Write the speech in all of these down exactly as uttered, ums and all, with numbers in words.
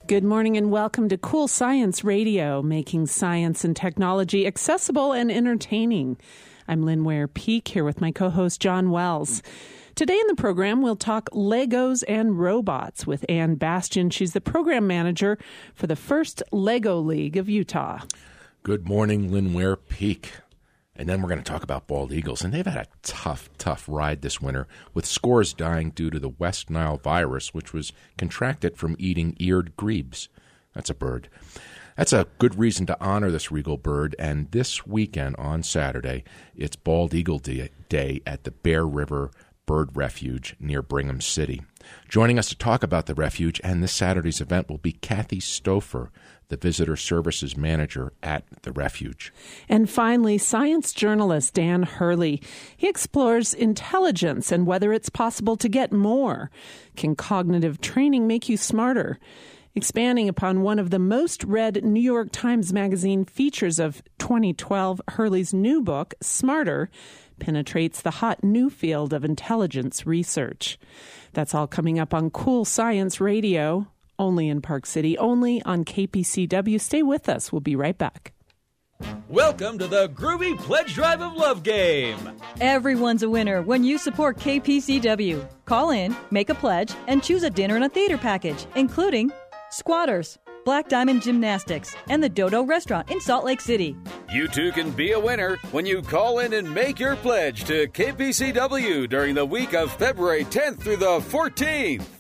Good morning and welcome to Cool Science Radio, making science and technology accessible and entertaining. I'm Lynn Ware-Peak here with my co-host John Wells. Today in the program, we'll talk Legos and robots with Ann Bastian. She's the program manager for the First Lego League of Utah. Good morning, Lynn Ware-Peak. And then we're going to talk about bald eagles. And they've had a tough, tough ride this winter, with scores dying due to the West Nile virus, which was contracted from eating eared grebes. That's a bird. That's a good reason to honor this regal bird. And this weekend on Saturday, it's Bald Eagle Day at the Bear River Bird Refuge near Brigham City. Joining us to talk about the refuge and this Saturday's event will be Kathy Stouffer, the Visitor Services Manager at the refuge. And finally, science journalist Dan Hurley. He explores intelligence and whether it's possible to get more. Can cognitive training make you smarter? Expanding upon one of the most read New York Times Magazine features of twenty twelve, Hurley's new book, Smarter, penetrates the hot new field of intelligence research. That's all coming up on Cool Science Radio, only in Park City, only on K P C W. Stay with us. We'll be right back. Welcome to the Groovy Pledge Drive of Love game. Everyone's a winner when you support K P C W. Call in, make a pledge, and choose a dinner and a theater package, including Squatters, Black Diamond Gymnastics, and the Dodo Restaurant in Salt Lake City. You too can be a winner when you call in and make your pledge to K P C W during the week of February tenth through the fourteenth.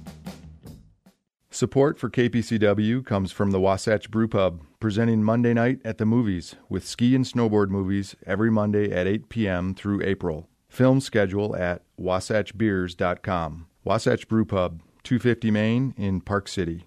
Support for K P C W comes from the Wasatch Brew Pub, presenting Monday night at the movies with ski and snowboard movies every Monday at eight p.m. through April. Film schedule at wasatch beers dot com. Wasatch Brew Pub, two fifty Main in Park City.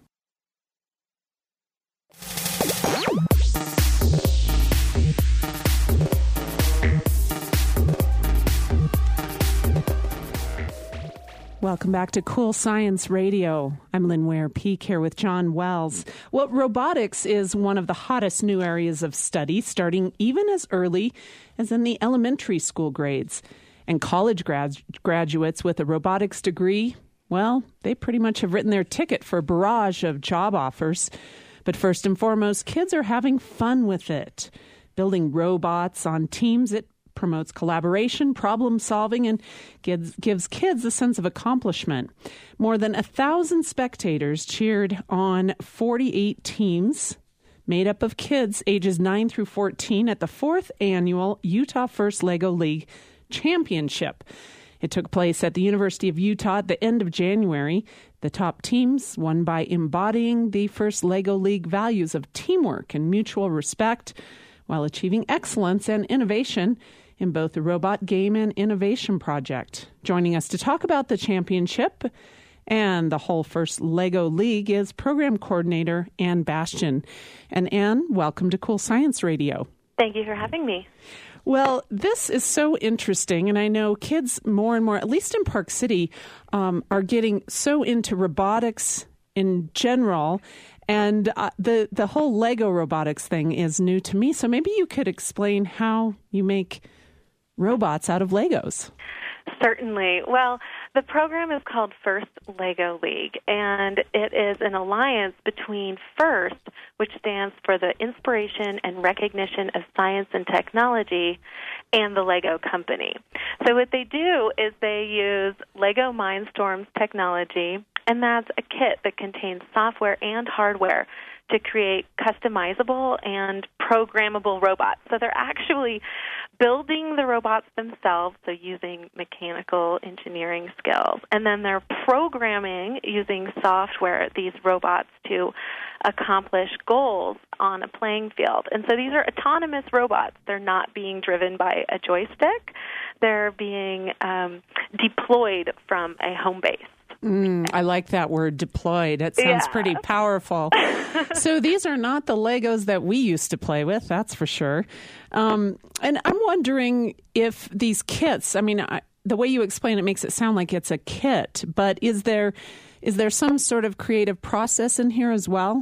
Welcome back to Cool Science Radio. I'm Lynn Ware-Peak here with John Wells. Well, robotics is one of the hottest new areas of study, starting even as early as in the elementary school grades. And college grad- graduates with a robotics degree, well, they pretty much have written their ticket for a barrage of job offers. But first and foremost, kids are having fun with it. Building robots on teams, it promotes collaboration, problem solving, and gives, gives kids a sense of accomplishment. More than a thousand spectators cheered on forty-eight teams made up of kids ages nine through fourteen at the fourth annual Utah First Lego League Championship. It took place at the University of Utah at the end of January. The top teams won by embodying the First Lego League values of teamwork and mutual respect while achieving excellence and innovation in both the robot game and innovation project. Joining us to talk about the championship and the whole First Lego League is program coordinator Ann Bastian. And Ann, welcome to Cool Science Radio. Thank you for having me. Well, this is so interesting, and I know kids more and more, at least in Park City, um, are getting so into robotics in general. And uh, the, the whole Lego robotics thing is new to me. So maybe you could explain how you make robots out of Legos. Certainly. Well, the program is called First Lego League, and it is an alliance between FIRST, which stands for the Inspiration and Recognition of Science and Technology, and the Lego Company. So what they do is they use Lego Mindstorms technology, and that's a kit that contains software and hardware to create customizable and programmable robots. So they're actually building the robots themselves, so using mechanical engineering skills, and then they're programming using software these robots to accomplish goals on a playing field. And so these are autonomous robots. They're not being driven by a joystick. They're being um, deployed from a home base. Mm, I like that word, deployed. It sounds yeah. pretty powerful. So these are not the Legos that we used to play with, that's for sure. Um, and I'm wondering if these kits, I mean, I, the way you explain it makes it sound like it's a kit, but is there is there some sort of creative process in here as well?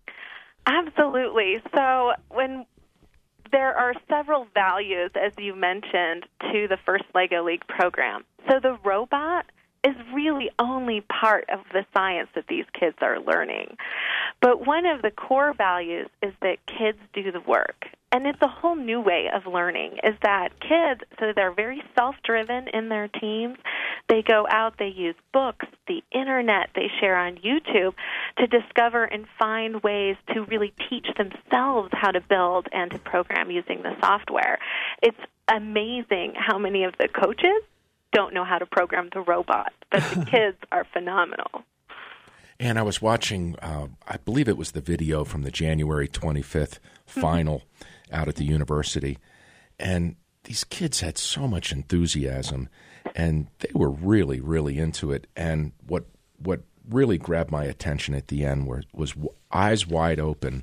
Absolutely. So when there are several values, as you mentioned, to the First Lego League program. So the robot is really only part of the science that these kids are learning. But one of the core values is that kids do the work. And it's a whole new way of learning, is that kids, so they're very self-driven in their teams. They go out, they use books, the internet, they share on YouTube to discover and find ways to really teach themselves how to build and to program using the software. It's amazing how many of the coaches don't know how to program the robot, but the kids are phenomenal. And I was watching, uh, I believe it was the video from the January twenty-fifth final out at the university, and these kids had so much enthusiasm, and they were really, really into it. And what what really grabbed my attention at the end were, was eyes wide open.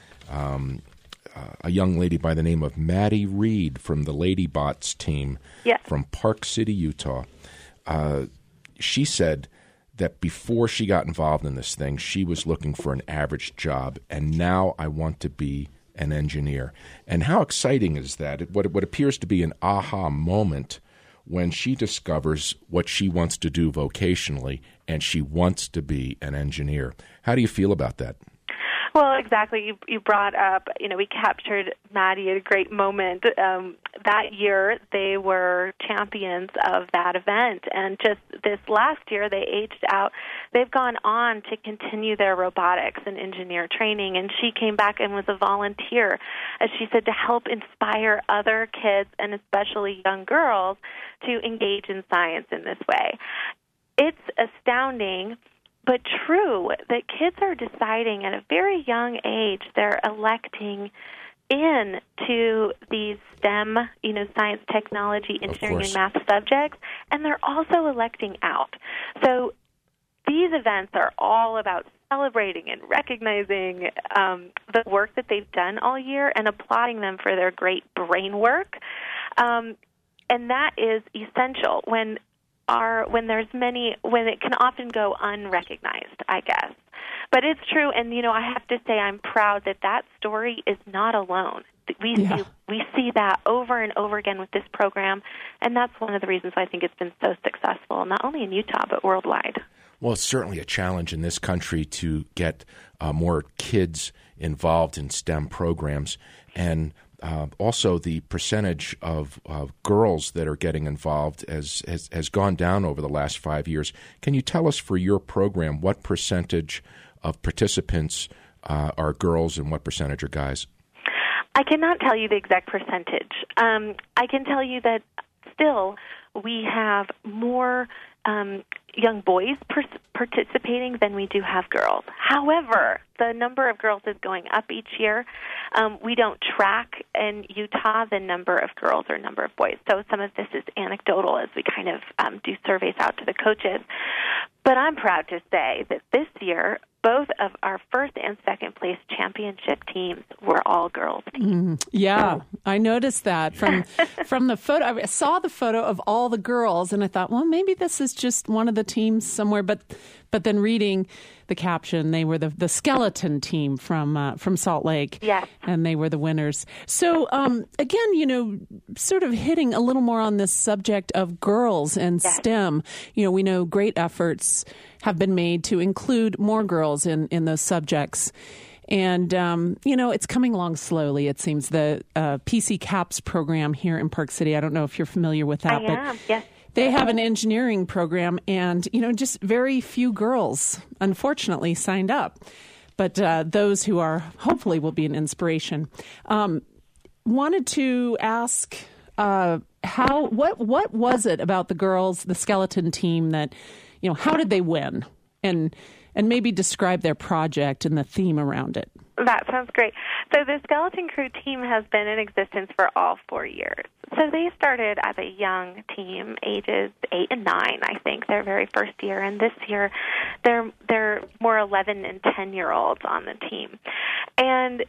Um, uh, a young lady by the name of Maddie Reed from the Ladybots team yes. from Park City, Utah. Uh, she said that before she got involved in this thing, she was looking for an average job, and now I want to be an engineer. And how exciting is that? What, what appears to be an aha moment when she discovers what she wants to do vocationally, and she wants to be an engineer. How do you feel about that? Well, exactly. You, you brought up, you know, we captured Maddie at a great moment. Um, that year, they were champions of that event. And just this last year, they aged out. They've gone on to continue their robotics and engineer training. And she came back and was a volunteer, as she said, to help inspire other kids, and especially young girls, to engage in science in this way. It's astounding, but true, that kids are deciding at a very young age, they're electing in to these STEM, you know, science, technology, engineering, and math subjects, and they're also electing out. So these events are all about celebrating and recognizing um, the work that they've done all year and applauding them for their great brain work. Um, and that is essential when Are when there's many, when it can often go unrecognized, I guess. But it's true, and, you know, I have to say I'm proud that that story is not alone. We yeah. see, we see that over and over again with this program, and that's one of the reasons why I think it's been so successful, not only in Utah, but worldwide. Well, it's certainly a challenge in this country to get uh, more kids involved in STEM programs, and Uh, also, the percentage of uh, girls that are getting involved has, has has gone down over the last five years. Can you tell us, for your program, what percentage of participants uh, are girls and what percentage are guys? I cannot tell you the exact percentage. Um, I can tell you that still we have more um, young boys per- participating than we do have girls. However, the number of girls is going up each year. Um, we don't track in Utah the number of girls or number of boys, so some of this is anecdotal as we kind of um, do surveys out to the coaches. But I'm proud to say that this year, both of our first and second place championship teams were all girls teams. Mm, yeah, I noticed that from from the photo. I saw the photo of all the girls, and I thought, well, maybe this is just one of the teams somewhere. But but then reading the caption, they were the, the skeleton team from uh, from Salt Lake. Yes. And they were the winners. So um, again, you know, sort of hitting a little more on this subject of girls and yes. STEM. You know, we know great efforts have been made to include more girls in, in those subjects. And, um, you know, it's coming along slowly, it seems. The uh, P C CAPS program here in Park City, I don't know if you're familiar with that. I but am, yes. They have an engineering program, and, you know, just very few girls, unfortunately, signed up. But uh, those who are, hopefully, will be an inspiration. Um, wanted to ask, uh, how, what, what was it about the girls, the skeleton team, that, you know, how did they win? And and maybe describe their project and the theme around it. That sounds great. So the Skeleton Crew team has been in existence for all four years. So they started as a young team, ages eight and nine, I think, their very first year. And this year, they're they're more eleven and ten-year-olds on the team. And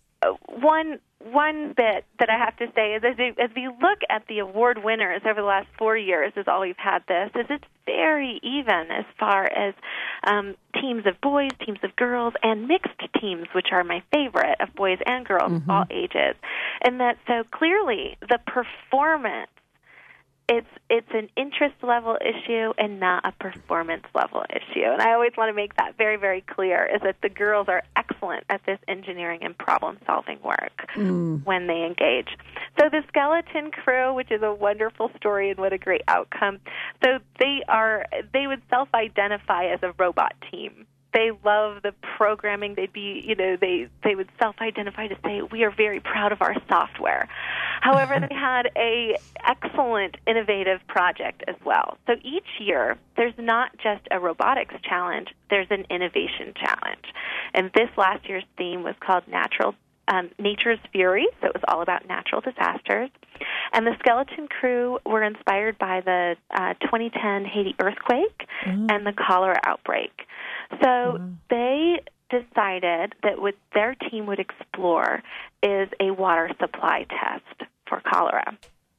one one bit that I have to say is, as, you, as we look at the award winners over the last four years, is all we've had this, is it's very even as far as um, teams of boys, teams of girls, and mixed teams, which are my favorite, of boys and girls, mm-hmm. all ages. And that so clearly the performance it's it's an interest level issue and not a performance level issue. And I always want to make that very, very clear, is that the girls are excellent at this engineering and problem-solving work mm. when they engage. So the Skeleton Crew, which is a wonderful story and what a great outcome, so they are they would self-identify as a robot team. They love the programming. They'd be, you know, they, they would self-identify to say, we are very proud of our software. However, they had a excellent innovative project as well. So each year, there's not just a robotics challenge, there's an innovation challenge. And this last year's theme was called Natural um, Nature's Fury, so it was all about natural disasters. And the Skeleton Crew were inspired by the uh, twenty ten Haiti earthquake mm. and the cholera outbreak. So mm. they decided that what their team would explore is a water supply test for cholera.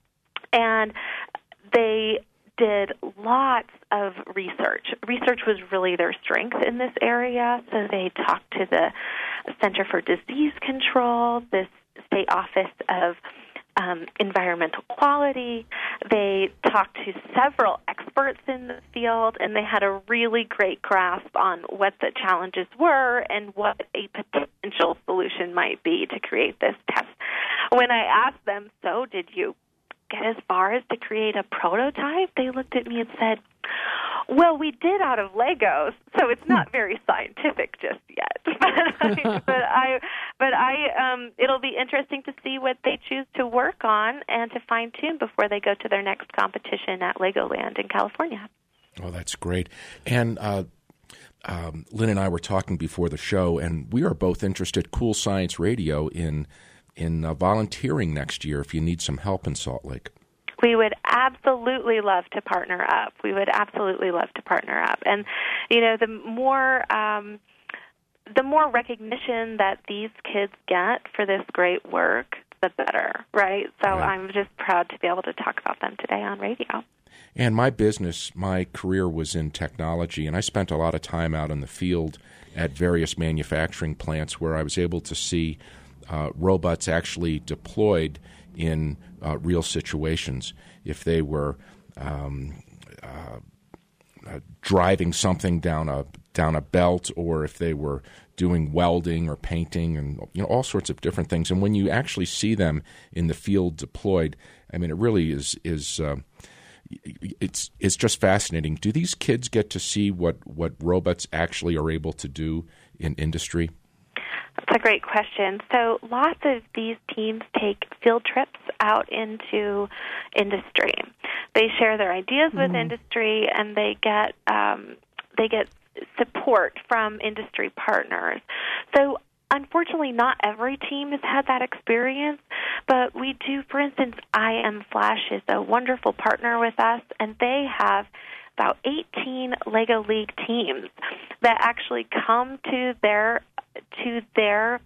And they did lots of research. Research was really their strength in this area, so they talked to the Center for Disease Control, the State Office of Um, environmental quality. They talked to several experts in the field, and they had a really great grasp on what the challenges were and what a potential solution might be to create this test. When I asked them, so did you get as far as to create a prototype? They looked at me and said, well, we did out of Legos, so it's not very scientific just yet. but I, but I, but I, um, it'll be interesting to see what they choose to work on and to fine tune before they go to their next competition at Legoland in California. Oh, that's great. And uh, um, Lynn and I were talking before the show, and we are both interested, Cool Science Radio, in in uh, volunteering next year if you need some help in Salt Lake. We would absolutely love to partner up. We would absolutely love to partner up. And, you know, the more um, the more recognition that these kids get for this great work, the better, right? So right. I'm just proud to be able to talk about them today on radio. And my business, my career was in technology, and I spent a lot of time out in the field at various manufacturing plants where I was able to see uh, robots actually deployed in uh, real situations. If they were um, uh, uh, driving something down a down a belt, or if they were doing welding or painting, and you know all sorts of different things. And when you actually see them in the field deployed, I mean, it really is is uh, it's it's just fascinating. Do these kids get to see what what robots actually are able to do in industry? That's a great question. So lots of these teams take field trips out into industry. They share their ideas mm. with industry, and they get um, they get support from industry partners. So unfortunately, not every team has had that experience, but we do. For instance, I M Flash is a wonderful partner with us, and they have about eighteen Lego League teams that actually come to their to their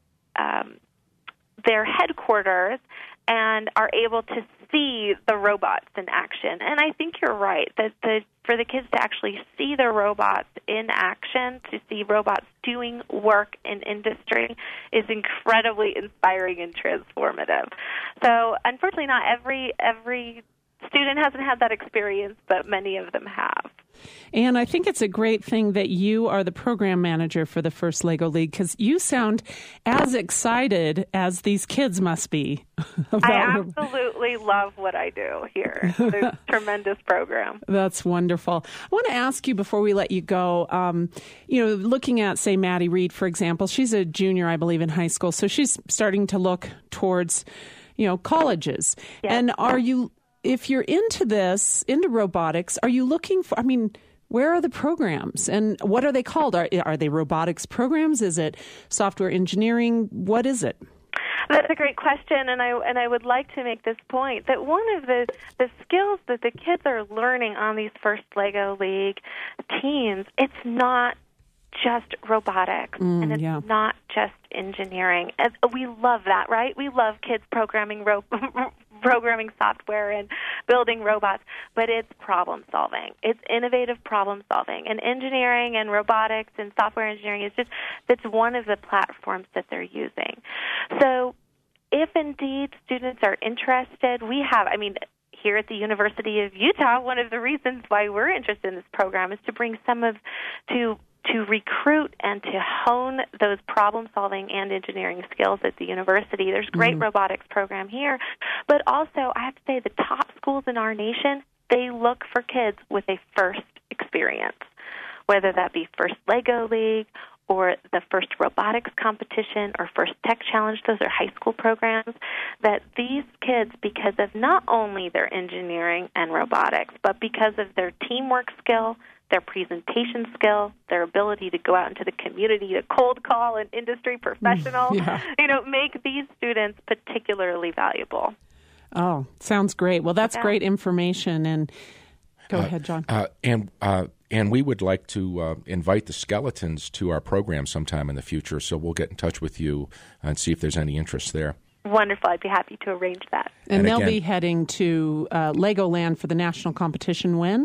um, their headquarters and are able to see the robots in action. And I think you're right that the for the kids to actually see the robots in action, to see robots doing work in industry, is incredibly inspiring and transformative. So unfortunately, not every every student hasn't had that experience, but many of them have. And I think it's a great thing that you are the program manager for the First Lego League, because you sound as excited as these kids must be. About I absolutely love what I do here. It's a tremendous program. That's wonderful. I want to ask you before we let you go, um, you know, looking at, say, Maddie Reed, for example, she's a junior, I believe, in high school, so she's starting to look towards, you know, colleges. Yes. And are you... If you're into this, into robotics, are you looking for, I mean, where are the programs and what are they called? Are, are they robotics programs? Is it software engineering? What is it? That's a great question, and I and I would like to make this point that one of the, the skills that the kids are learning on these First Lego League teams, it's not just robotics, mm, and it's yeah. not just engineering. And we love that, right? We love kids programming ro- programming software and building robots, but it's problem solving. It's innovative problem solving. And engineering and robotics and software engineering is just, that's one of the platforms that they're using. So if indeed students are interested, we have, I mean, here at the University of Utah, one of the reasons why we're interested in this program is to bring some of, to to recruit and to hone those problem-solving and engineering skills at the university. There's a great mm-hmm. robotics program here, but also I have to say the top schools in our nation, they look for kids with a first experience, whether that be First Lego League or the First Robotics Competition or First Tech Challenge. Those are high school programs that these kids, because of not only their engineering and robotics, but because of their teamwork skill, their presentation skill, their ability to go out into the community to cold call an industry professional, yeah. you know, make these students particularly valuable. Oh, sounds great. Well, that's yeah. great information. And go uh, ahead, John. Uh, and uh, and we would like to uh, invite the Skeletons to our program sometime in the future, so we'll get in touch with you and see if there's any interest there. Wonderful. I'd be happy to arrange that. And, and they'll again, be heading to uh, Legoland for the national competition when?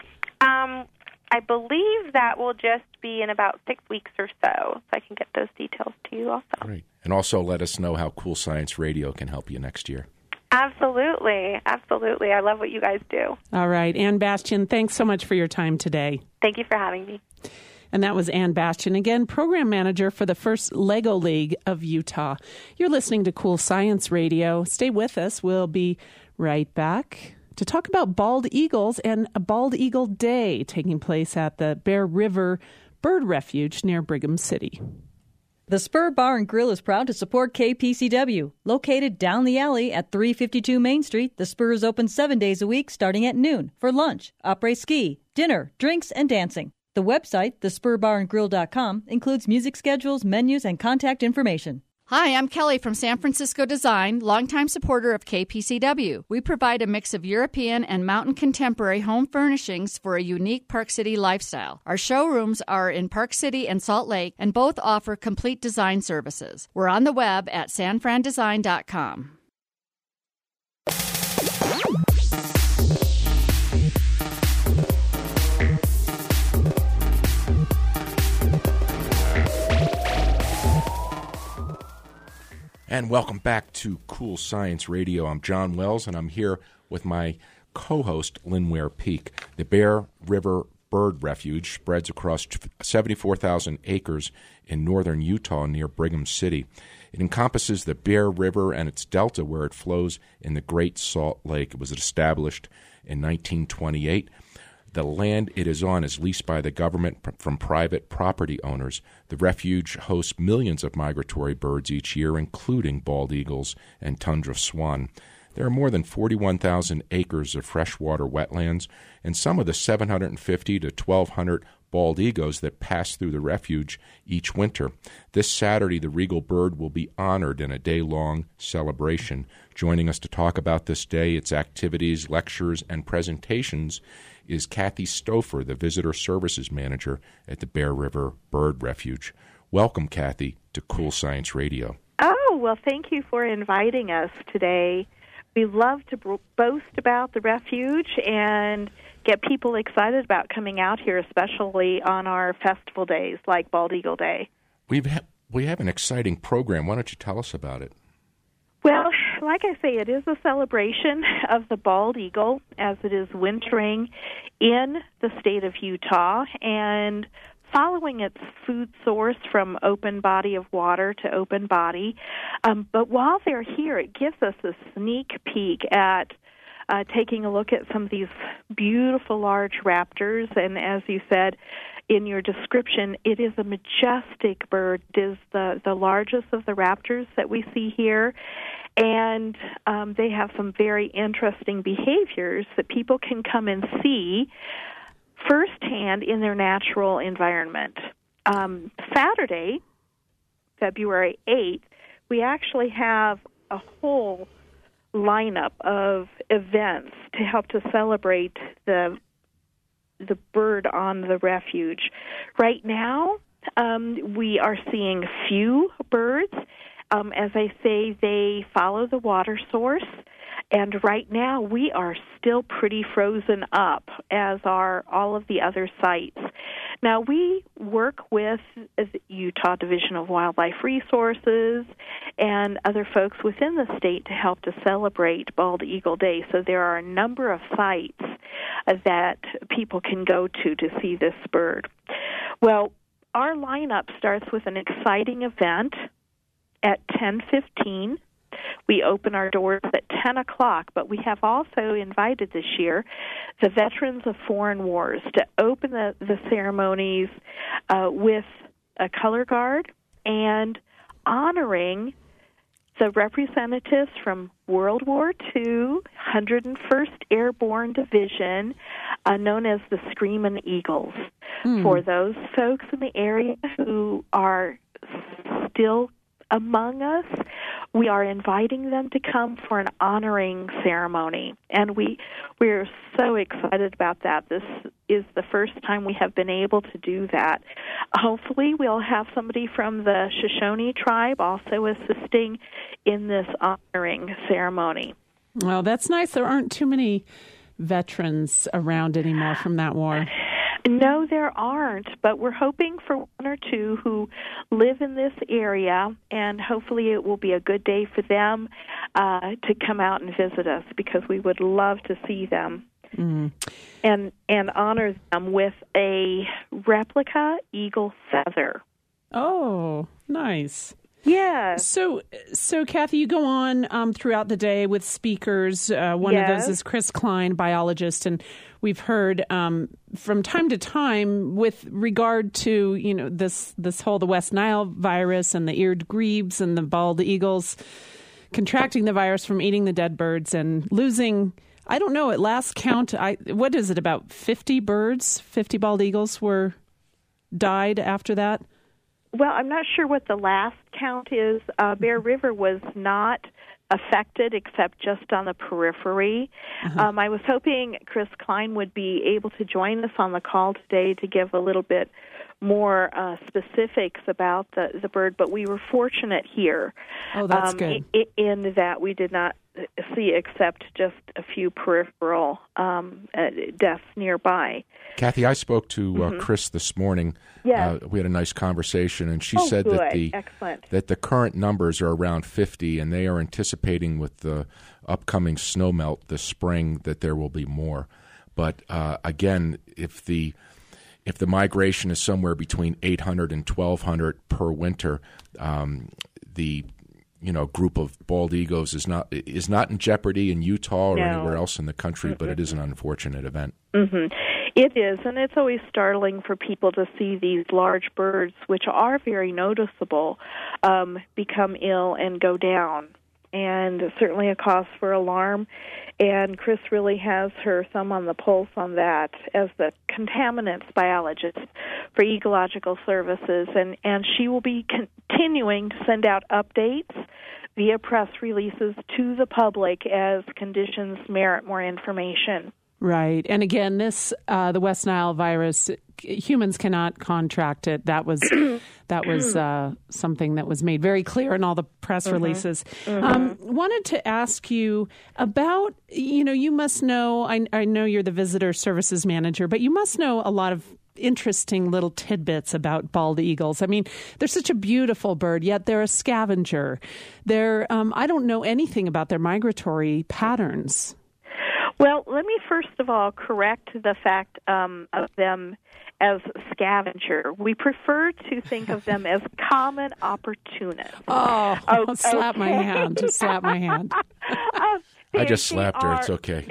Um. I believe that will just be in about six weeks or so, so I can get those details to you also. Great. And also let us know how Cool Science Radio can help you next year. Absolutely. Absolutely. I love what you guys do. All right. Ann Bastian, thanks so much for your time today. Thank you for having me. And that was Ann Bastian, again, program manager for the First Lego League of Utah. You're listening to Cool Science Radio. Stay with us. We'll be right back to talk about bald eagles and a Bald Eagle Day taking place at the Bear River Bird Refuge near Brigham City. The Spur Bar and Grill is proud to support K P C W. Located down the alley at three fifty-two Main Street, the Spur is open seven days a week starting at noon for lunch, après-ski, dinner, drinks, and dancing. The website, the spur bar and grill dot com, includes music schedules, menus, and contact information. Hi, I'm Kelly from San Francisco Design, longtime supporter of K P C W. We provide a mix of European and mountain contemporary home furnishings for a unique Park City lifestyle. Our showrooms are in Park City and Salt Lake, and both offer complete design services. We're on the web at san fran design dot com. And welcome back to Cool Science Radio. I'm John Wells, and I'm here with my co-host, Lynn Ware Peak. The Bear River Bird Refuge spreads across seventy-four thousand acres in northern Utah near Brigham City. It encompasses the Bear River and its delta where it flows in the Great Salt Lake. It was established in nineteen twenty-eight. The land it is on is leased by the government from private property owners. The refuge hosts millions of migratory birds each year, including bald eagles and tundra swan. There are more than forty-one thousand acres of freshwater wetlands, and some of the seven hundred fifty to twelve hundred bald eagles that pass through the refuge each winter. This Saturday, the regal bird will be honored in a day-long celebration. Joining us to talk about this day, its activities, lectures, and presentations is Kathy Stouffer, the Visitor Services Manager at the Bear River Bird Refuge. Welcome, Kathy, to Cool Science Radio. Oh, well, thank you for inviting us today. We love to boast about the refuge and get people excited about coming out here, especially on our festival days like Bald Eagle Day. We've ha- we have an exciting program. Why don't you tell us about it? Well, like I say, it is a celebration of the bald eagle as it is wintering in the state of Utah and following its food source from open body of water to open body. Um, but while they're here, it gives us a sneak peek at uh, taking a look at some of these beautiful large raptors. And as you said in your description, it is a majestic bird. It is the, the largest of the raptors that we see here. And um, they have some very interesting behaviors that people can come and see firsthand in their natural environment. Um, Saturday, February eighth, we actually have a whole lineup of events to help to celebrate the the bird on the refuge. Right now, um, we are seeing few birds. Um, as I say, they follow the water source, and right now we are still pretty frozen up, as are all of the other sites. Now, we work with the Utah Division of Wildlife Resources and other folks within the state to help to celebrate Bald Eagle Day. So there are a number of sites uh, that people can go to to see this bird. Well, our lineup starts with an exciting event at ten fifteen. We open our doors at ten o'clock, but we have also invited this year the Veterans of Foreign Wars to open the, the ceremonies uh, with a color guard and honoring the representatives from World War Two, one hundred first Airborne Division, uh, known as the Screamin' Eagles. Mm. For those folks in the area who are still among us, we are inviting them to come for an honoring ceremony, and we we're so excited about that. This is the first time we have been able to do that. Hopefully, we'll have somebody from the Shoshone tribe also assisting in this honoring ceremony. Well, that's nice. There aren't too many veterans around anymore from that war. No, there aren't, but we're hoping for one or two who live in this area, and hopefully it will be a good day for them uh, to come out and visit us, because we would love to see them mm. and and honor them with a replica eagle feather. Oh, nice. Yeah. So, so Kathy, you go on um, throughout the day with speakers. Uh, one yes. of those is Chris Klein, biologist, and we've heard um, from time to time with regard to you know this this whole the West Nile virus and the eared grebes and the bald eagles contracting the virus from eating the dead birds and losing. I don't know. At last count, I what is it about fifty birds, fifty bald eagles were died after that. Well, I'm not sure what the last count is. Uh, Bear River was not affected except just on the periphery. Uh-huh. Um, I was hoping Chris Klein would be able to join us on the call today to give a little bit more uh, specifics about the, the bird, but we were fortunate here. Oh, that's um, good. In, in that we did not see except just a few peripheral um, uh, deaths nearby. Kathy, I spoke to uh, mm-hmm. Chris this morning. Yes. Uh, we had a nice conversation, and she oh, said good. that the Excellent. that the current numbers are around fifty, and they are anticipating with the upcoming snowmelt this spring that there will be more. But uh, again, if the if the migration is somewhere between eight hundred and twelve hundred per winter, um, the you know group of bald eagles is not is not in jeopardy in Utah or no. anywhere else in the country, mm-hmm. but it is an unfortunate event. Mm-hmm. It is, and it's always startling for people to see these large birds, which are very noticeable, um, become ill and go down. And certainly a cause for alarm. And Chris really has her thumb on the pulse on that as the contaminants biologist for Ecological Services. And, and she will be continuing to send out updates via press releases to the public as conditions merit more information. Right. And again, this, uh, the West Nile virus, humans cannot contract it. That was that was uh, something that was made very clear in all the press mm-hmm. releases. Mm-hmm. Um, wanted to ask you about, you know, you must know, I, I know you're the visitor services manager, but you must know a lot of interesting little tidbits about bald eagles. I mean, they're such a beautiful bird, yet they're a scavenger. They're, um, I don't know anything about their migratory patterns. Well, let me first of all correct the fact um, of them as scavenger. We prefer to think of them as common opportunists. Oh, oh slap okay. my hand. Just slap my hand. uh, I just slapped her. Are, it's okay.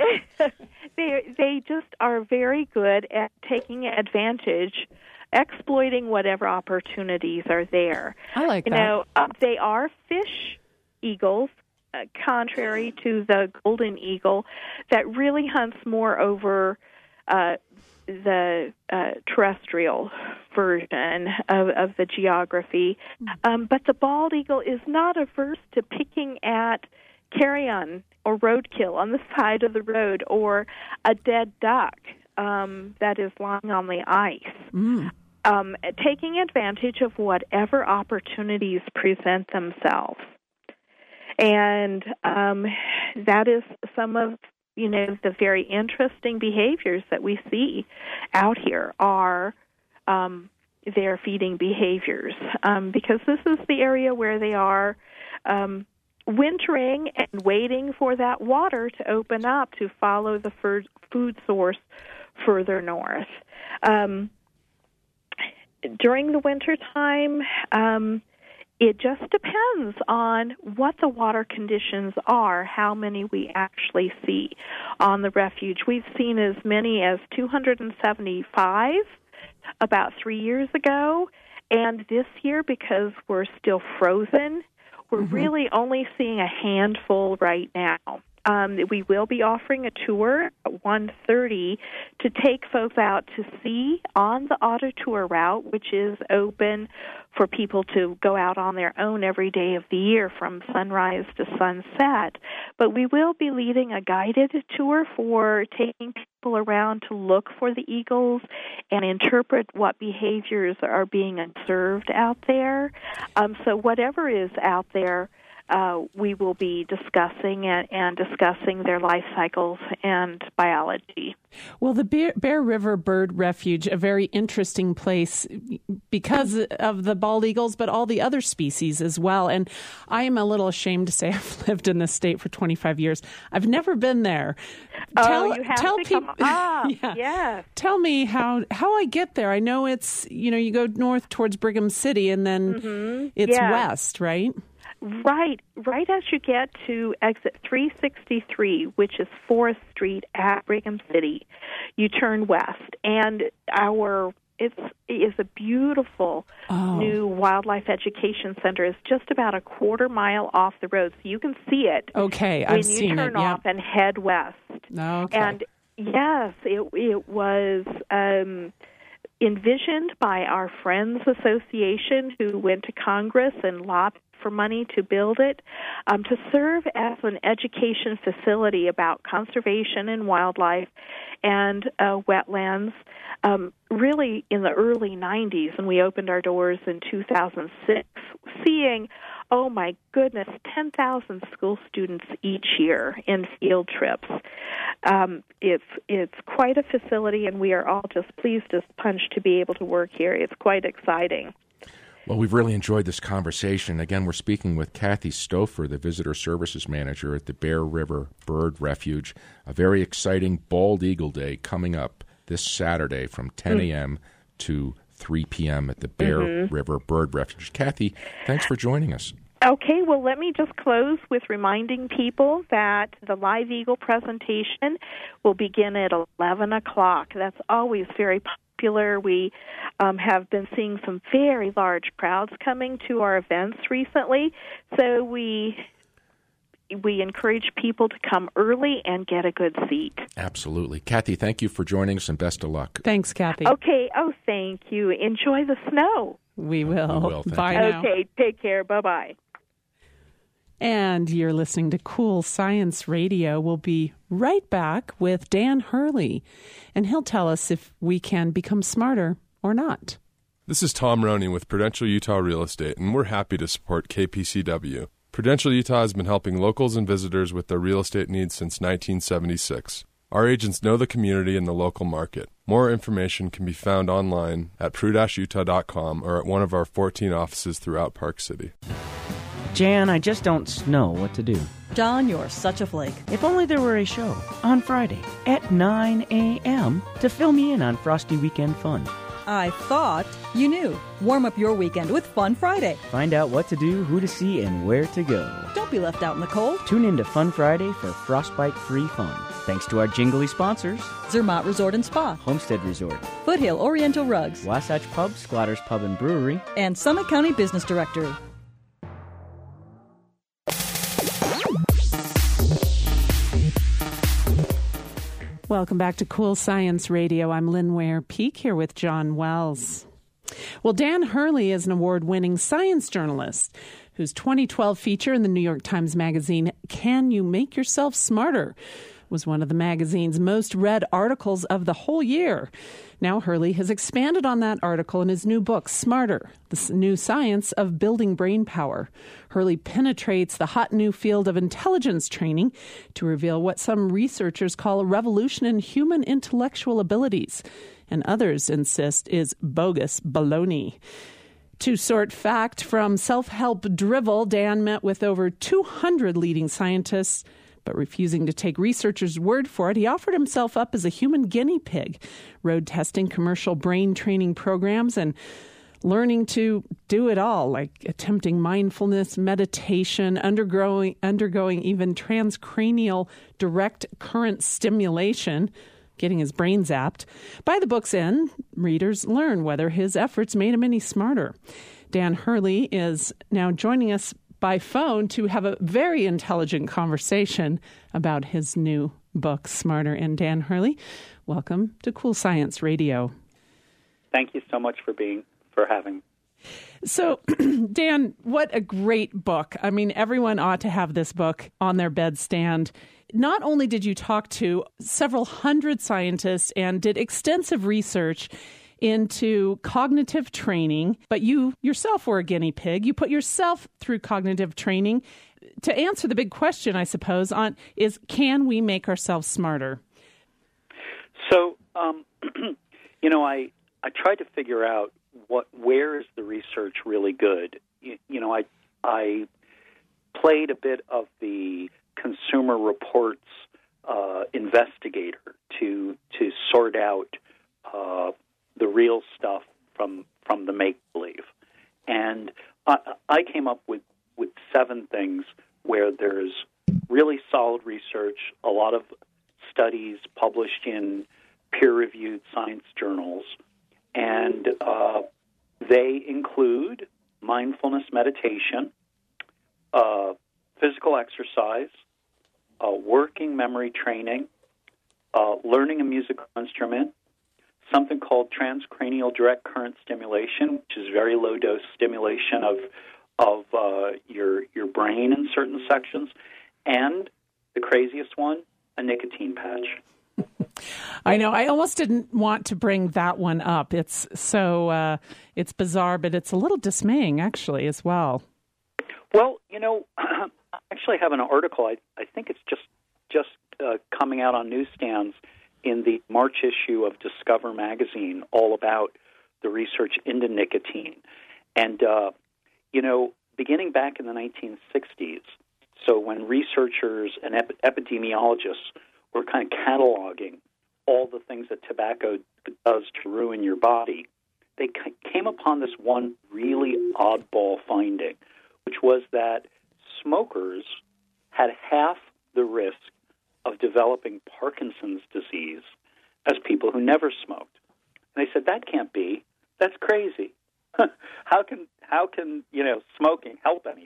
they, they just are very good at taking advantage, exploiting whatever opportunities are there. I like you that. You know, uh, they are fish eagles, Uh, contrary to the golden eagle that really hunts more over uh, the uh, terrestrial version of, of the geography. Um, but the bald eagle is not averse to picking at carrion or roadkill on the side of the road or a dead duck um, that is lying on the ice. Mm. Um, taking advantage of whatever opportunities present themselves. And um, that is some of, you know, the very interesting behaviors that we see out here are um, their feeding behaviors, um, because this is the area where they are um, wintering and waiting for that water to open up to follow the food source further north. Um, during the winter time, um, it just depends on what the water conditions are, how many we actually see on the refuge. We've seen as many as two hundred seventy-five about three years ago, and this year, because we're still frozen, we're mm-hmm. really only seeing a handful right now. Um, we will be offering a tour at one thirty to take folks out to see on the auto tour route, which is open for people to go out on their own every day of the year from sunrise to sunset. But we will be leading a guided tour for taking people around to look for the eagles and interpret what behaviors are being observed out there. Um, so whatever is out there, Uh, we will be discussing and, and discussing their life cycles and biology. Well, the Bear, Bear River Bird Refuge, a very interesting place because of the bald eagles, but all the other species as well. And I am a little ashamed to say I've lived in this state for twenty-five years. I've never been there. Oh, tell, you have tell to people, come up. yeah. Yes. Tell me how, how I get there. I know it's, you know, you go north towards Brigham City and then mm-hmm. it's yeah. west, right? Right, right as you get to exit three sixty-three, which is Forest Street at Brigham City, you turn west, and our it's is a beautiful oh. new wildlife education center. It's just about a quarter mile off the road, so you can see it. Okay, when I've you seen turn it. off Yep. and head west. Okay. And yes, it it was. Um, envisioned by our Friends Association, who went to Congress and lobbied for money to build it, um, to serve as an education facility about conservation and wildlife and uh, wetlands. Um, really in the early nineties, and we opened our doors in two thousand six, seeing, oh my goodness, ten thousand school students each year in field trips. Um, it's it's quite a facility, and we are all just pleased as punch to be able to work here. It's quite exciting. Well, we've really enjoyed this conversation. Again, we're speaking with Kathy Stouffer, the Visitor Services Manager at the Bear River Bird Refuge. A very exciting Bald Eagle Day coming up this Saturday from ten a.m. Mm. to three p.m. at the Bear mm-hmm. River Bird Refuge. Kathy, thanks for joining us. Okay, well, let me just close with reminding people that the Live Eagle presentation will begin at eleven o'clock. That's always very popular. We um, have been seeing some very large crowds coming to our events recently, so we we encourage people to come early and get a good seat. Absolutely. Kathy, thank you for joining us, and best of luck. Thanks, Kathy. Okay, oh, thank you. Enjoy the snow. We will. We will. Bye you. now. Okay, take care. Bye-bye. And you're listening to Cool Science Radio. We'll be right back with Dan Hurley, and he'll tell us if we can become smarter or not. This is Tom Roney with Prudential Utah Real Estate, and we're happy to support K P C W. Prudential Utah has been helping locals and visitors with their real estate needs since nineteen seventy-six. Our agents know the community and the local market. More information can be found online at pru dash utah dot com or at one of our fourteen offices throughout Park City. Jan, I just don't know what to do. John, you're such a flake. If only there were a show on Friday at nine a.m. to fill me in on Frosty Weekend fun. I thought you knew. Warm up your weekend with Fun Friday. Find out what to do, who to see, and where to go. Don't be left out in the cold. Tune in to Fun Friday for frostbite-free fun. Thanks to our jingly sponsors: Zermatt Resort and Spa, Homestead Resort, Foothill Oriental Rugs, Wasatch Pub, Squatters Pub and Brewery, and Summit County Business Directory. Welcome back to Cool Science Radio. I'm Lynn Ware-Peak here with John Wells. Well, Dan Hurley is an award-winning science journalist whose twenty twelve feature in the New York Times Magazine, Can You Make Yourself Smarter?, was one of the magazine's most read articles of the whole year. Now Hurley has expanded on that article in his new book, Smarter, the new science of building brain power. Hurley penetrates the hot new field of intelligence training to reveal what some researchers call a revolution in human intellectual abilities, and others insist is bogus baloney. To sort fact from self-help drivel, Dan met with over two hundred leading scientists, but refusing to take researchers' word for it, he offered himself up as a human guinea pig, road testing commercial brain training programs and learning to do it all, like attempting mindfulness, meditation, undergoing, undergoing even transcranial direct current stimulation, getting his brain zapped. By the book's end, readers learn whether his efforts made him any smarter. Dan Hurley is now joining us by phone to have a very intelligent conversation about his new book, Smarter. And Dan Hurley, welcome to Cool Science Radio. Thank you so much for being for having me. So, Dan, what a great book. I mean, everyone ought to have this book on their bedstand. Not only did you talk to several hundred scientists and did extensive research into cognitive training, but you yourself were a guinea pig. You put yourself through cognitive training to answer the big question, I suppose, on is can we make ourselves smarter? So, um, you know, I, I tried to figure out what where is the research really good. You, you know, I I played a bit of the Consumer Reports uh, investigator to to sort out uh, the real stuff from from the make-believe. And I, I came up with, with seven things where there's really solid research, a lot of studies published in peer-reviewed science journals, and uh, they include mindfulness meditation, uh, physical exercise, uh, working memory training, uh, learning a musical instrument, something called transcranial direct current stimulation, which is very low dose stimulation of of uh, your your brain in certain sections, and the craziest one, a nicotine patch. I know. I almost didn't want to bring that one up. It's so uh, it's bizarre, but it's a little dismaying, actually, as well. Well, you know, I actually have an article. I, I think it's just just uh, coming out on newsstands in the March issue of Discover magazine, all about the research into nicotine. And, uh, you know, beginning back in the nineteen sixties, so when researchers and ep- epidemiologists were kind of cataloging all the things that tobacco does to ruin your body, they came upon this one really oddball finding, which was that smokers had half the risk of developing Parkinson's disease as people who never smoked. And they said, that can't be. That's crazy. how can how can you know smoking help anything?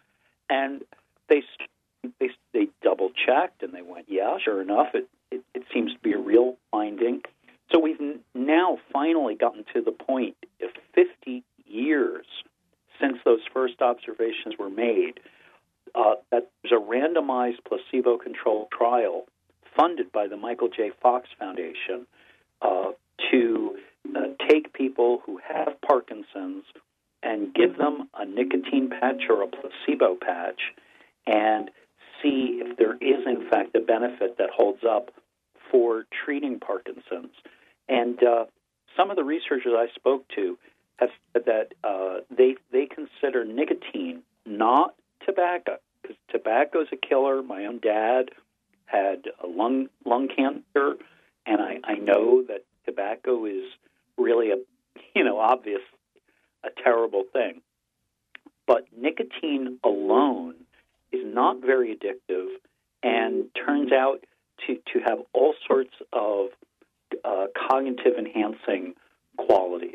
And they they they double checked and they went, yeah, sure enough, it, it it seems to be a real finding. So we've now finally gotten to the point, if fifty years since those first observations were made, uh, that there's a randomized placebo-controlled trial funded by the Michael J. Fox Foundation uh, to uh, take people who have Parkinson's and give them a nicotine patch or a placebo patch and see if there is, in fact, a benefit that holds up for treating Parkinson's. And uh, some of the researchers I spoke to have said that uh, they they consider nicotine not tobacco, because tobacco is a killer. My own dad had a lung lung cancer, and I, I know that tobacco is really a you know obvious a terrible thing. But nicotine alone is not very addictive and turns out to, to have all sorts of uh, cognitive enhancing qualities.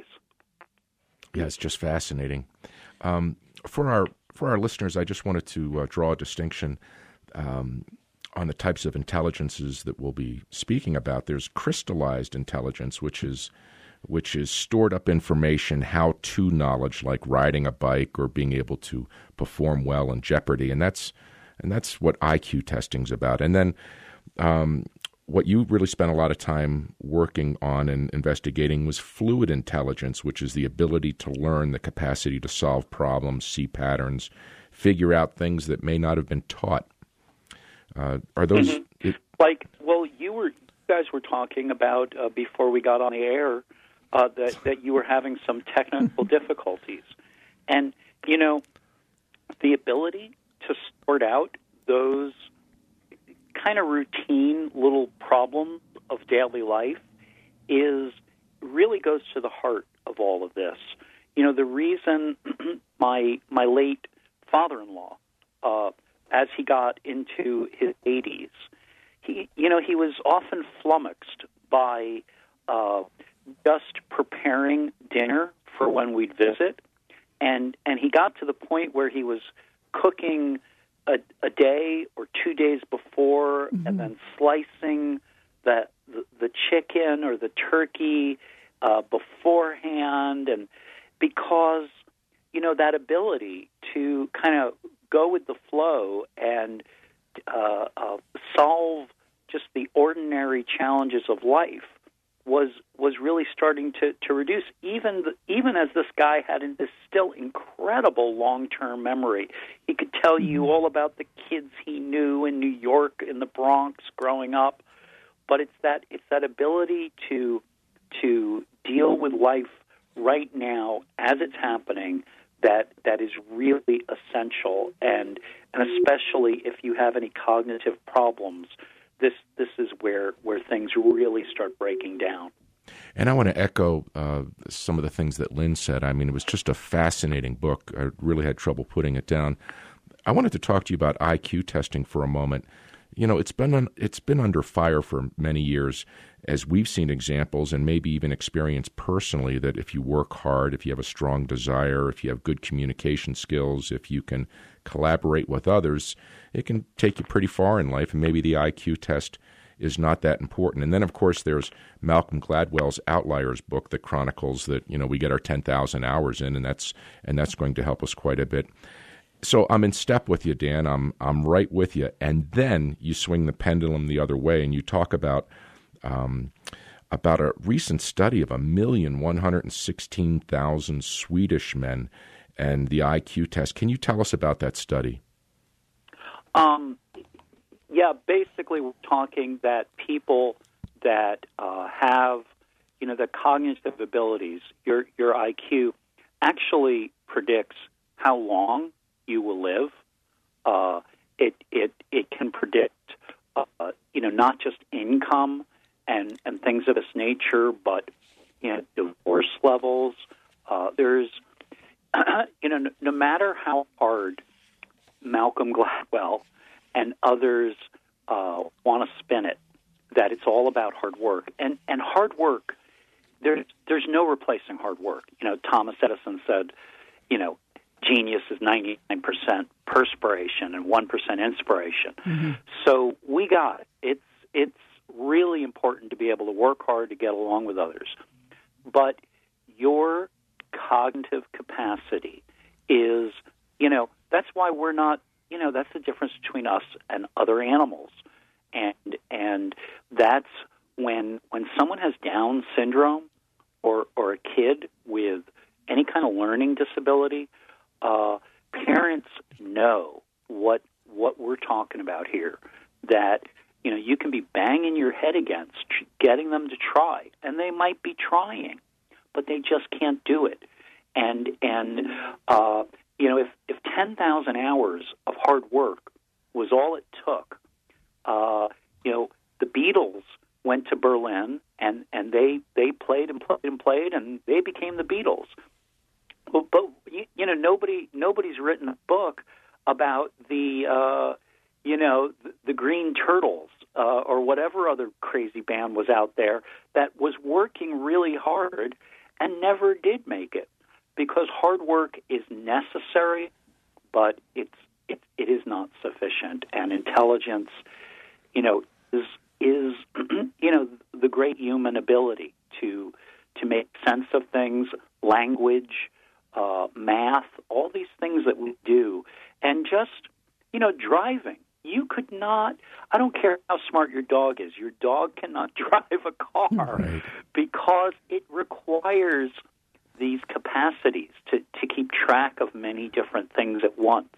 Yeah, it's just fascinating. Um, for our for our listeners, I just wanted to uh, draw a distinction um, on the types of intelligences that we'll be speaking about. There's crystallized intelligence, which is which is stored up information, how-to knowledge, like riding a bike or being able to perform well in Jeopardy, and that's and that's what I Q testing's about. And then um, what you really spent a lot of time working on and investigating was fluid intelligence, which is the ability to learn, the capacity to solve problems, see patterns, figure out things that may not have been taught. Uh, are those mm-hmm. it, like? Well, you were you guys were talking about uh, before we got on the air uh, that that you were having some technical difficulties, And, you know, the ability to sort out those kind of routine little problems of daily life is really goes to the heart of all of this. You know, the reason my my late father-in-law, uh, as he got into his eighties, he you know he was often flummoxed by uh, just preparing dinner for when we'd visit, and and he got to the point where he was cooking a, a day or two days before, mm-hmm. and then slicing the, the the chicken or the turkey uh, beforehand, and because you know that ability to kind of go with the flow and uh, uh, solve just the ordinary challenges of life was was really starting to, to reduce. Even the, even as this guy had this still incredible long-term memory, he could tell you all about the kids he knew in New York, in the Bronx, growing up. But it's that it's that ability to to deal with life right now as it's happening that that is really essential, and and especially if you have any cognitive problems. This this is where, where things really start breaking down. And I want to echo uh, some of the things that Lynn said. I mean, it was just a fascinating book. I really had trouble putting it down. I wanted to talk to you about I Q testing for a moment. You know, it's been un- it's been under fire for many years, as we've seen examples and maybe even experienced personally that if you work hard, if you have a strong desire, if you have good communication skills, if you can collaborate with others, it can take you pretty far in life, and maybe the I Q test is not that important. And then, of course, there's Malcolm Gladwell's Outliers book that chronicles that, you know, we get our ten thousand hours in, and that's and that's going to help us quite a bit. So I'm in step with you, Dan. I'm I'm right with you. And then you swing the pendulum the other way, and you talk about um, about a recent study of a million one hundred sixteen thousand Swedish men and the I Q test. Can you tell us about that study? Um, yeah, basically we're talking that people that uh, have, you know, the cognitive abilities, your your I Q actually predicts how long you will live. Uh, it it it can predict, uh, you know, not just income and, and things of this nature, but you know, divorce levels. Uh, there's, you know, no, no matter how hard Malcolm Gladwell and others uh, want to spin it, that it's all about hard work, and and hard work. There's there's no replacing hard work. You know, Thomas Edison said, you know, genius is ninety-nine percent perspiration and one percent inspiration. Mm-hmm. So we got it. It's it's really important to be able to work hard to get along with others. But your cognitive capacity is, you know, that's why we're not, you know, that's the difference between us and other animals. And and that's when when someone has Down syndrome or or a kid with any kind of learning disability, Uh, parents know what what we're talking about here. That you know you can be banging your head against getting them to try, and they might be trying, but they just can't do it. And and uh, you know if if ten thousand hours of hard work was all it took, uh, you know the Beatles went to Berlin and and they they played and played and played and they became the Beatles. But, but you know, nobody nobody's written a book about the uh, you know the, the Green Turtles uh, or whatever other crazy band was out there that was working really hard and never did make it, because hard work is necessary, but it's it, it is not sufficient. And intelligence, you know, is is you know the great human ability to to make sense of things, language. Uh, math, all these things that we do, and just, you know, driving. You could not, I don't care how smart your dog is, your dog cannot drive a car right. because it requires these capacities to, to keep track of many different things at once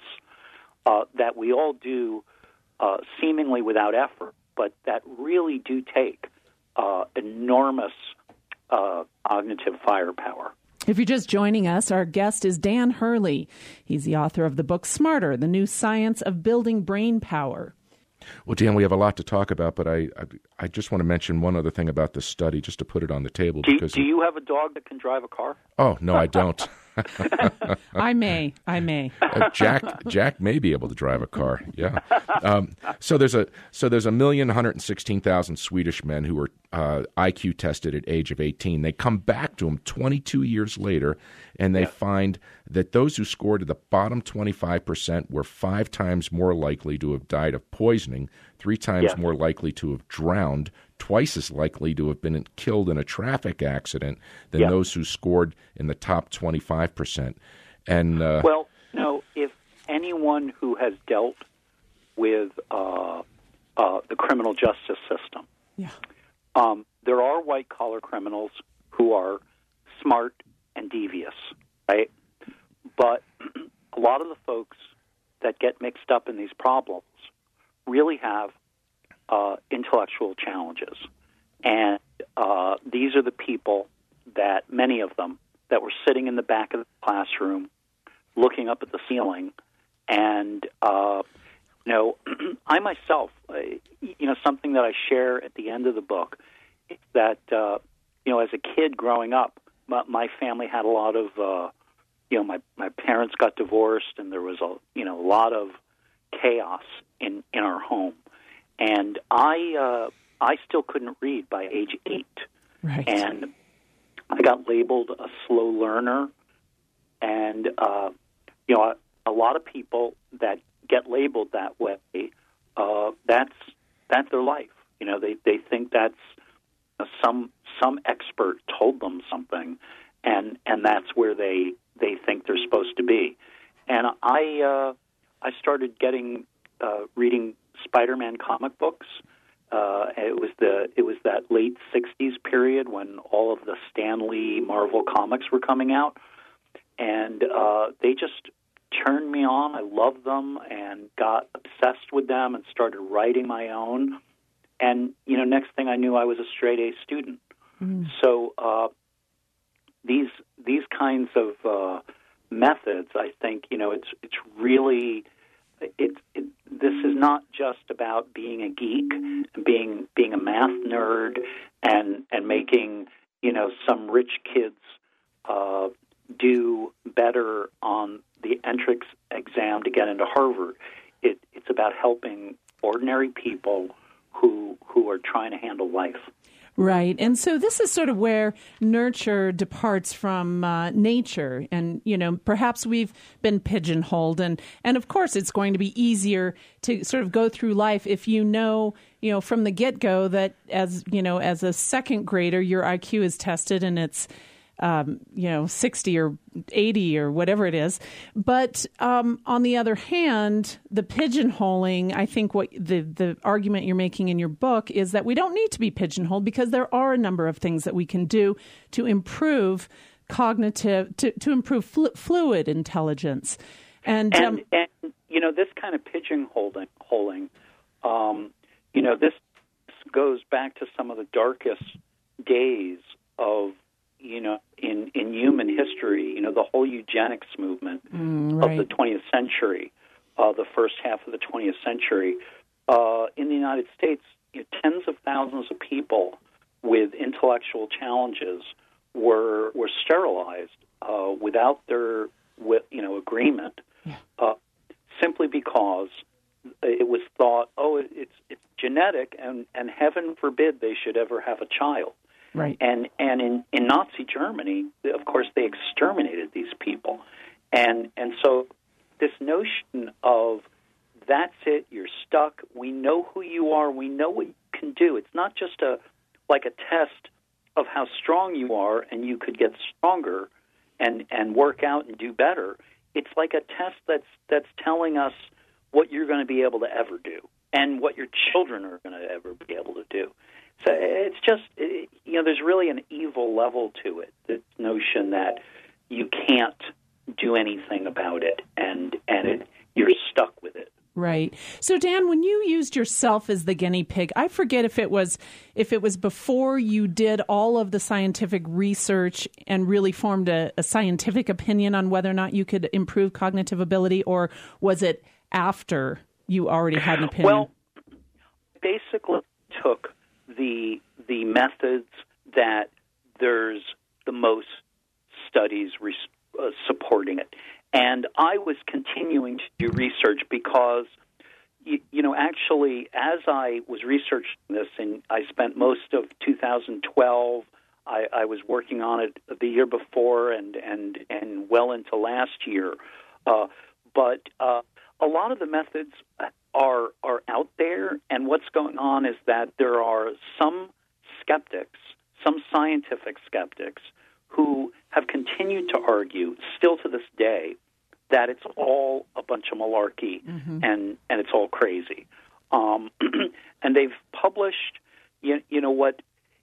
uh, that we all do uh, seemingly without effort, but that really do take uh, enormous uh, cognitive firepower. If you're just joining us, our guest is Dan Hurley. He's the author of the book Smarter, The New Science of Building Brain Power. Well, Dan, we have a lot to talk about, but I, I I just want to mention one other thing about this study, just to put it on the table. Do, because do you have a dog that can drive a car? Oh, no, I don't. I may. I may. Uh, Jack Jack may be able to drive a car. Yeah. Um, so there's a so there's a million one hundred sixteen thousand Swedish men who were uh, I Q tested at age of eighteen. They come back to them twenty-two years later, and they yeah. find that those who scored at the bottom twenty-five percent were five times more likely to have died of poisoning, three times yeah. more likely to have drowned, twice as likely to have been killed in a traffic accident than yeah. those who scored in the top twenty-five percent. And uh, well, no, if anyone who has dealt with uh, uh, the criminal justice system, yeah. um, there are white-collar criminals who are smart and devious, right? But a lot of the folks that get mixed up in these problems really have uh, intellectual challenges. And uh, these are the people that, many of them, that were sitting in the back of the classroom looking up at the ceiling. And, uh, you know, I myself, uh, you know, something that I share at the end of the book is that, uh, you know, as a kid growing up, my, my family had a lot of, uh, you know, my, my parents got divorced, and there was a, you know, a lot of chaos in, in our home. And I uh, I still couldn't read by age eight. Right. And I got labeled a slow learner. And, uh, you know, a, a lot of people that get labeled that way, uh, that's that's their life. You know, they, they think that's uh, some some expert told them something, and, and that's where they, they think they're supposed to be. And I uh, I started getting uh, reading Spider-Man comic books. Uh, it was the it was that late sixties period when all of the Stan Lee Marvel comics were coming out, and uh, they just turned me on. I loved them and got obsessed with them and started writing my own. And you know, next thing I knew, I was a straight A student. Mm. So uh, these these kinds of uh, methods, I think, you know, it's it's really it, it. This is not just about being a geek and being being a math nerd and and making, you know, some rich kids uh, do better on the entrance exam to get into Harvard. It, it's about helping ordinary people who who are trying to handle life. Right. And so this is sort of where nurture departs from uh, nature. And, you know, perhaps we've been pigeonholed. And, and of course, it's going to be easier to sort of go through life if you know, you know, from the get-go that as, you know, as a second grader, your I Q is tested and it's, um, you know, sixty or eighty or whatever it is. But um, on the other hand, the pigeonholing, I think what the, the argument you're making in your book is that we don't need to be pigeonholed because there are a number of things that we can do to improve cognitive, to, to improve flu- fluid intelligence. And, and, um, and, you know, this kind of pigeonholing, holing, um, you know, this goes back to some of the darkest days of, you know, in, in human history, you know, the whole eugenics movement mm, right. of the twentieth century, uh, the first half of the twentieth century. Uh, in the United States, you know, tens of thousands of people with intellectual challenges were were sterilized uh, without their, you know, agreement, yeah. uh, simply because it was thought, oh, it's it's genetic, and, and heaven forbid they should ever have a child. Right. And and in, in Nazi Germany, of course, they exterminated these people. And and so this notion of that's it, you're stuck, we know who you are, we know what you can do. It's not just a like a test of how strong you are and you could get stronger and, and work out and do better. It's like a test that's that's telling us what you're going to be able to ever do and what your children are going to ever be able to do. So it's just, you know, there's really an evil level to it, this notion that you can't do anything about it and, and it, you're stuck with it. Right. So, Dan, when you used yourself as the guinea pig, I forget if it was if it was before you did all of the scientific research and really formed a, a scientific opinion on whether or not you could improve cognitive ability, or was it after you already had an opinion? Well, basically took the the methods that there's the most studies re- uh, supporting it. And I was continuing to do research because, you, you know, actually, as I was researching this, and I spent most of two thousand twelve, I, I was working on it the year before and, and, and well into last year. Uh, but uh, a lot of the methods are are out there, and what's going on is that there are some skeptics, some scientific skeptics, who have continued to argue, still to this day, that it's all a bunch of malarkey mm-hmm. and, and it's all crazy. Um, and they've published, you, you know, what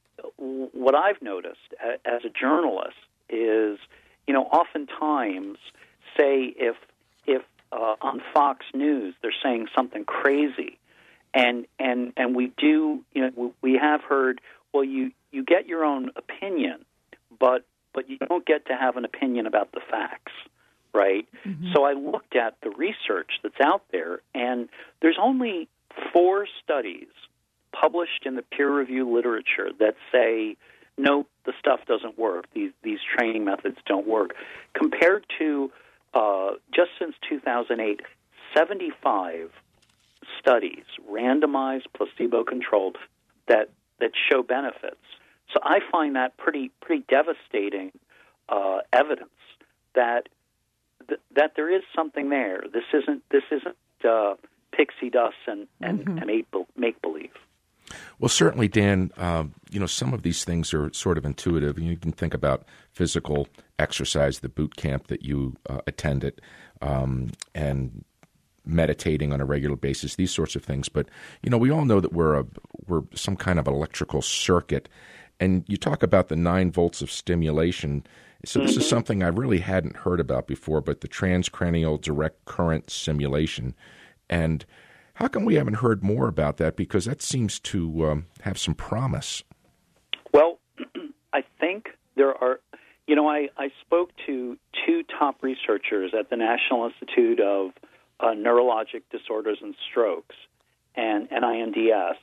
what I've noticed as a journalist is, you know, oftentimes, say if if uh, on Fox News they're saying something crazy, and and and we do, you know, we have heard, well, you, you get your own opinion, but but you don't get to have an opinion about the facts, right? Mm-hmm. So I looked at the research that's out there, and there's only four studies published in the peer-reviewed literature that say, no, the stuff doesn't work, these these training methods don't work, compared to, uh, just since two thousand eight, seventy-five studies, randomized, placebo-controlled, that, that show benefits. So I find that pretty pretty devastating uh, evidence that th- that there is something there. This isn't this isn't uh, pixie dust and and, mm-hmm. and make believe. Well, certainly, Dan. Uh, you know, some of these things are sort of intuitive. You can think about physical exercise, the boot camp that you uh, attended, um, and meditating on a regular basis. These sorts of things. But you know, we all know that we're a we're some kind of electrical circuit. And you talk about the nine volts of stimulation. So this is something I really hadn't heard about before, but the transcranial direct current simulation. And how come we haven't heard more about that? Because that seems to um, have some promise. Well, I think there are, you know, I, I spoke to two top researchers at the National Institute of uh, Neurologic Disorders and Strokes, and N I N D S,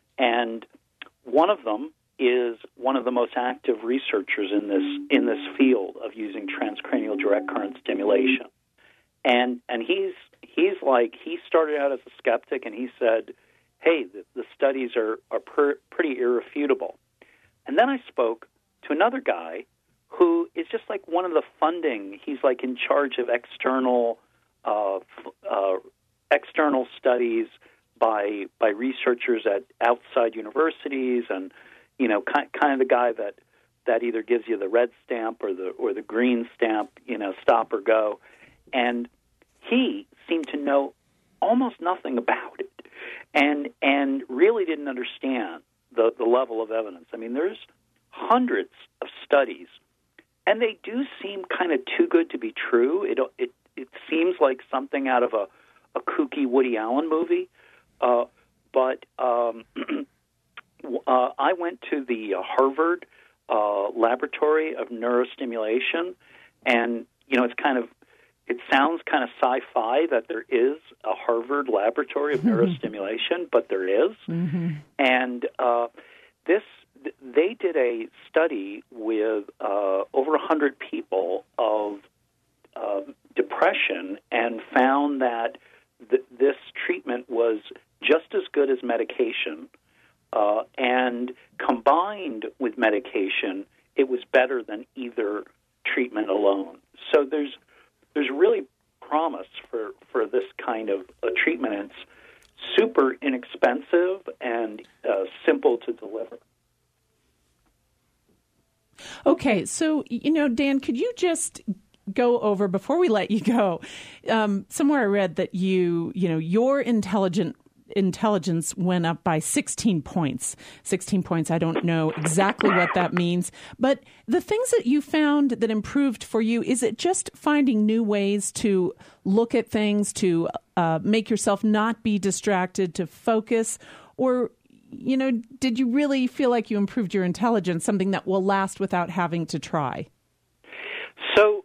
and one of them is one of the most active researchers in this in this field of using transcranial direct current stimulation. And and he's he's like he started out as a skeptic, and he said, "Hey, the, the studies are are per, pretty irrefutable." And then I spoke to another guy who is just like one of the funding. He's like in charge of external uh, uh, external studies by by researchers at outside universities, and you know, kind, kind of the guy that, that either gives you the red stamp or the or the green stamp, you know, stop or go. And he seemed to know almost nothing about it, and and really didn't understand the, the level of evidence. I mean, there's hundreds of studies, and they do seem kind of too good to be true. It it it seems like something out of a, a kooky Woody Allen movie, uh, but. Um, Uh, I went to the uh, Harvard uh, Laboratory of Neurostimulation, and you know, it's kind of it sounds kind of sci-fi that there is a Harvard Laboratory of Neurostimulation, but there is. Mm-hmm. And uh, this they did a study with uh, over a hundred people of uh, depression, and found that th- this treatment was just as good as medication. Uh, and combined with medication, it was better than either treatment alone. So there's there's really promise for, for this kind of a treatment. It's super inexpensive and uh, simple to deliver. Okay, so, you know, Dan, could you just go over, before we let you go, um, somewhere I read that you, you know, your intelligent intelligence went up by sixteen points. sixteen points, I don't know exactly what that means. But the things that you found that improved for you, is it just finding new ways to look at things, to uh, make yourself not be distracted, to focus? Or, you know, did you really feel like you improved your intelligence, something that will last without having to try? So,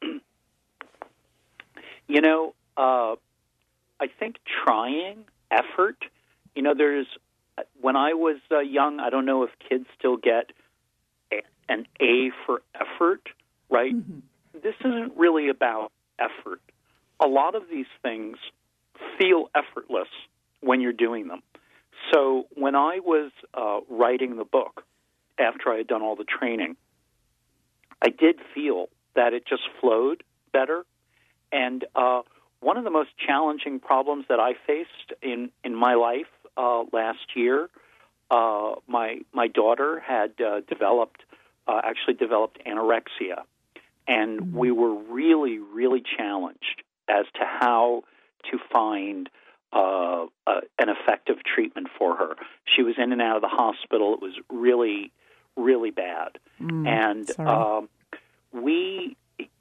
you know, uh, I think trying, effort, you know, there's, when I was uh, young, I don't know if kids still get a, an A for effort, right? Mm-hmm. This isn't really about effort. A lot of these things feel effortless when you're doing them. So when I was uh, writing the book, after I had done all the training, I did feel that it just flowed better. And uh, one of the most challenging problems that I faced in, in my life uh, last year, uh, my my daughter had uh, developed, uh, actually developed anorexia. And mm-hmm. we were really, really challenged as to how to find uh, uh, an effective treatment for her. She was in and out of the hospital. It was really, really bad. Mm, and um, we,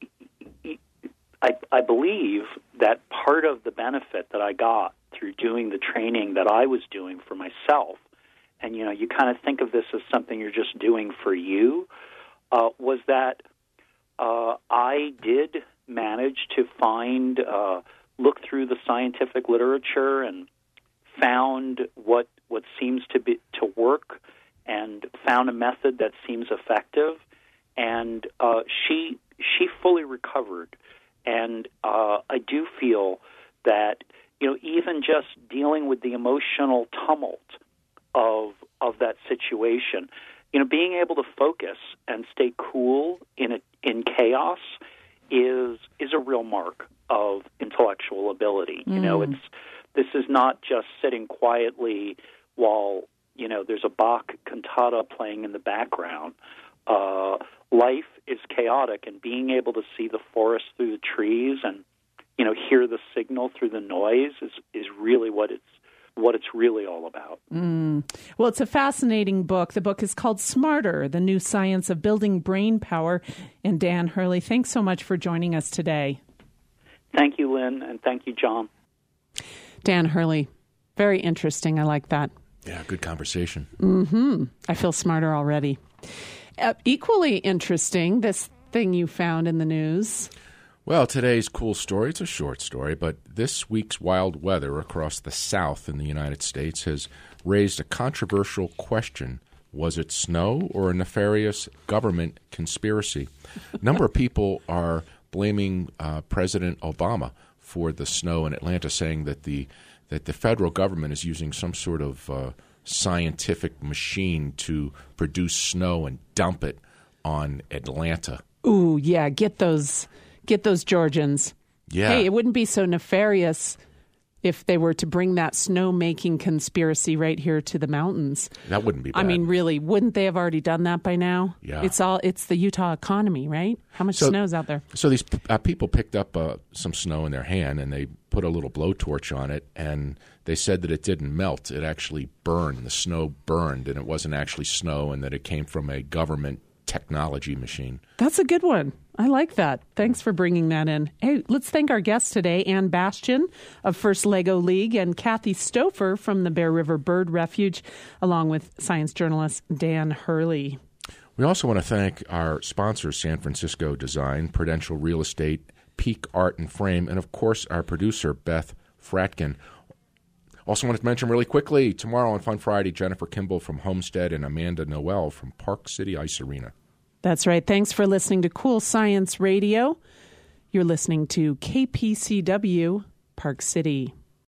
I, I believe that part of the benefit that I got through doing the training that I was doing for myself, and, you know, you kind of think of this as something you're just doing for you, uh, was that uh, I did manage to find, uh, look through the scientific literature and found what what seems to be to work, and found a method that seems effective, and uh, she she fully recovered. And uh, I do feel that, you know, even just dealing with the emotional tumult of of that situation, you know, being able to focus and stay cool in a, in chaos is is a real mark of intellectual ability. Mm. You know, it's this is not just sitting quietly while, you know, there's a Bach cantata playing in the background. Uh, life is chaotic, and being able to see the forest through the trees and, you know, hear the signal through the noise is, is really what it's what it's really all about. Mm. Well, it's a fascinating book. The book is called Smarter, The New Science of Building Brain Power. And Dan Hurley, thanks so much for joining us today. Thank you, Lynn, and thank you, John. Dan Hurley, very interesting. I like that. Yeah, good conversation. Mm-hmm. I feel smarter already. Uh, equally interesting, this thing you found in the news. Well, today's cool story, it's a short story, but this week's wild weather across the South in the United States has raised a controversial question. Was it snow or a nefarious government conspiracy? A number of people are blaming uh, President Obama for the snow in Atlanta, saying that the that the federal government is using some sort of uh, scientific machine to produce snow and dump it on Atlanta. Ooh, yeah, get those... Get those Georgians. Yeah. Hey, it wouldn't be so nefarious if they were to bring that snow-making conspiracy right here to the mountains. That wouldn't be bad. I mean, really, wouldn't they have already done that by now? Yeah. It's all. It's the Utah economy, right? How much so, snow's out there? So these uh, people picked up uh, some snow in their hand, and they put a little blowtorch on it, and they said that it didn't melt. It actually burned. The snow burned, and it wasn't actually snow, and that it came from a government technology machine. That's a good one. I like that. Thanks for bringing that in. Hey, let's thank our guests today, Ann Bastian of First Lego League and Kathy Stouffer from the Bear River Bird Refuge, along with science journalist Dan Hurley. We also want to thank our sponsors, San Francisco Design, Prudential Real Estate, Peak Art and Frame, and, of course, our producer, Beth Fratkin. Also wanted to mention really quickly, tomorrow on Fun Friday, Jennifer Kimball from Homestead and Amanda Noel from Park City Ice Arena. That's right. Thanks for listening to Cool Science Radio. You're listening to K P C W, Park City.